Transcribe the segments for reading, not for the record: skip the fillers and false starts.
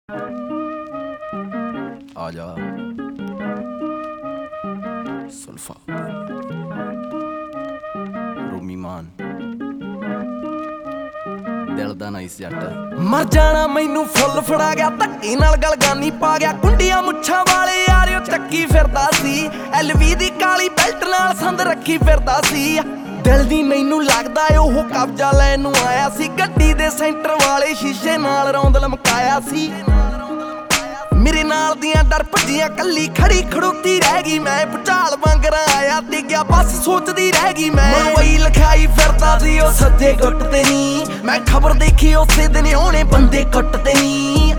आजा सुल्फा रूमी मान दिल दा नाइस जट मर जाना मैनू फुल फड़ा गया धक्के नाल गलगानी पा गया कुंडियां मुच्छां वाले यारियो चक्की फिरदा सी LV दी काली बेल्ट नाल संद रखी फिरदा सी दिल दी मैनू लगदा ओह कब्जा लैन नूं आया सी गड्डी दे सेंटर वाले शीशे नाल रौंद लमकाया सी मेरे नाल दियां डर भज्जियां कल्ली खड़ी खड़ोती रह गई मैं भुचाल वांगरा आया ते गया बस सोचदी रह गई मैं मनवई लिखाई फिरदा सी ओ सज्जे गुट ते नी मैं खबर देखी उसे दिन ओने बंदे कुट ते नी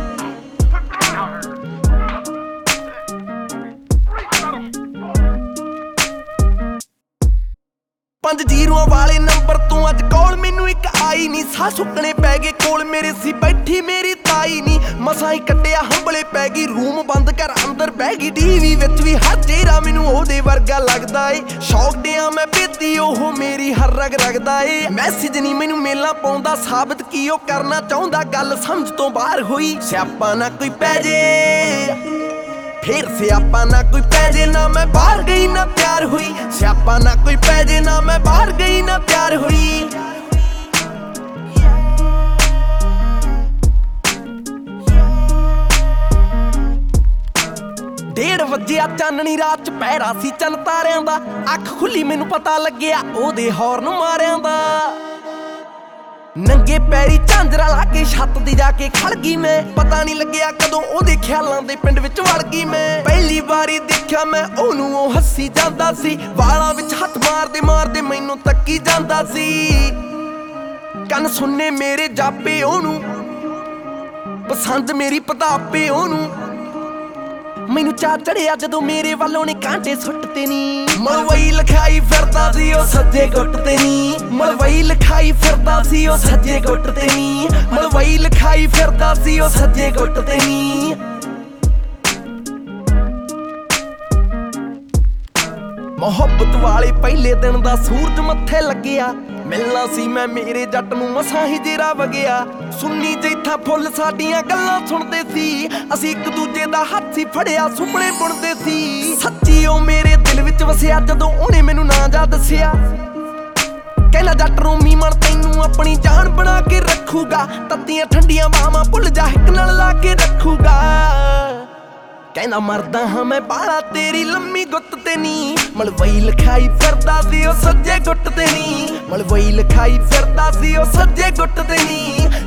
पंज जीरों वाले नंबर तो अज कॉल मैनू एक आई नी साह सुकने पै गए कोल मेरे सी बैठी मेरी ताई नी मसां ही कट्टिया हंबले पै गई रूम बंद कर अंदर बह गई टीवी विच भी हर चेहरा मैनू ओहदे वर्गा लगदा ए शौक दिया मैं बेती ओह मेरी हर रग रगदा ए मैसेज नी मैनू मेला पाउंदा साबित की ओ करना चाहुंदा गल समझ तो बाहर होई स्यापा ना कोई पै जे फिर स्यापा ना कोई पैजे ना मैं बाहर गई ना प्यार हुई स्यापा ना कोई पैजे ना मैं बाहर गई ना प्यार हुई 1:30 ਵਜੇ ਚਾਨਣੀ ਰਾਤ ਚ ਪਹਿਰਾ ਸੀ ਚੰਨ ਤਾਰਿਆਂ ਦਾ ਅੱਖ ਖੁੱਲੀ ਮੈਨੂੰ ਪਤਾ ਲੱਗਿਆ ਉਹਦੇ ਹੌਰਨ ਮਾਰਿਆਂ ਦਾ ਨੰਗੇ ਪੈਰੀ ਝਾਂਜਰਾ ਲਾ ਕੇ ਛੱਤ ਦੀ ਜਾ ਕੇ ਖੜ ਗਈ ਮੈਂ ਪਤਾ ਨਹੀਂ ਲੱਗਿਆ ਕਦੋਂ ਉਹਦੇ ਖਿਆਲਾਂ ਦੇ ਪਿੰਡ ਵਿੱਚ ਵੜ ਗਈ ਮੈਂ ਪਹਿਲੀ ਵਾਰੀ ਦੇਖਿਆ ਮੈਂ ਉਹਨੂੰ ਉਹ ਹੱਸੀ ਜਾਂਦਾ ਸੀ ਵਾਲਾਂ ਵਿੱਚ ਹੱਥ ਮਾਰਦੇ ਮੈਨੂੰ ਤੱਕੀ ਜਾਂਦਾ ਸੀ ਕੰਨ ਸੁਣਨੇ ਮੇਰੇ ਜਾਪੇ ਉਹਨੂੰ ਪਸੰਦ ਮੇਰੀ ਪਤਾਪੇ ਉਹਨੂੰ ਮੈਨੂੰ ਚਾਹ ਚੜਿਆ ਜਦੋਂ ਮੇਰੇ ਵੱਲੋਂ ਨੇ ਕਾਂਟੇ ਸੁੱਟਤੇ ਨੀ ਮਲਵਈ ਲਿਖਾਈ ਫਿਰਦਾ ਸੀ ਉਹ ਸੱਜੇ ਗੁੱਟ ਤੇ ਨੀ ਮਲਵਈ ਲਿਖਾਈ ਫਿਰਦਾ ਸੀ ਉਹ ਸੱਜੇ ਗੁੱਟ ਤੇ ਨੀ ਮਲਵਈ ਲਿਖਾਈ ਫਿਰਦਾ ਸੀ ਉਹ ਸੱਜੇ ਗੁੱਟ ਤੇ ਨੀ ਮੁਹੱਬਤ ਵਾਲੇ ਪਹਿਲੇ ਦਿਨ ਦਾ ਸੂਰਜ ਮੱਥੇ ਲੱਗਿਆ ਮਿਲਣਾ ਸੀ ਮੈਂ ਮੇਰੇ ਜੱਟ ਨੂੰ ਮਸਾਂ ਹੀ ਜੇਰਾ ਵਗਿਆ ਸੁਣਨੀ ਜੈਥਾ ਫੁੱਲ ਸਾਡੀਆਂ ਗੱਲਾਂ ਸੁਣਦੇ ਸੀ ਅਸੀਂ ਇੱਕ ਦੂਜੇ ਦਾ ਹੱਥ ਹੀ ਫੜਿਆ ਸੁਪਨੇ ਬੁਣਦੇ ਸੀ ਸੱਚੀ ਉਹ ਮੇਰੇ ਦਿਲ ਵਿੱਚ ਵਸਿਆ ਜਦੋਂ ਉਹਨੇ ਮੈਨੂੰ ਨਾਂ ਜਾ ਦੱਸਿਆ ਕਹਿੰਦਾ ਜੱਟ ਰੂਮੀ ਮਨ ਤੈਨੂੰ ਆਪਣੀ ਜਾਨ ਬਣਾ ਕੇ ਰੱਖੂਗਾ ਤੱਤੀਆਂ ਠੰਡੀਆਂ ਬਾਹਾਂ ਭੁੱਲ ਜਾ ਹਿੱਕ ਨਾਲ ਲਾ ਕੇ ਰੱਖੂਗਾ ਕਹਿੰਦਾ ਮਰਦਾ ਹਾਂ ਮੈਂ ਬਾਲਾ ਤੇਰੀ ਲੰਮੀ ਗੁੱਤ ਤੇ ਨੀ ਮਲਵਈ ਲਿਖਾਈ ਫਿਰਦਾ ਸੀ ਉਹ ਸੱਜੇ ਗੁੱਟ ਤੇ ਨੀ ਮਲਵਈ ਲਿਖਾਈ ਫਿਰਦਾ ਸੀ ਉਹ ਸੱਜੇ ਗੁੱਟ ਤੇ ਨੀ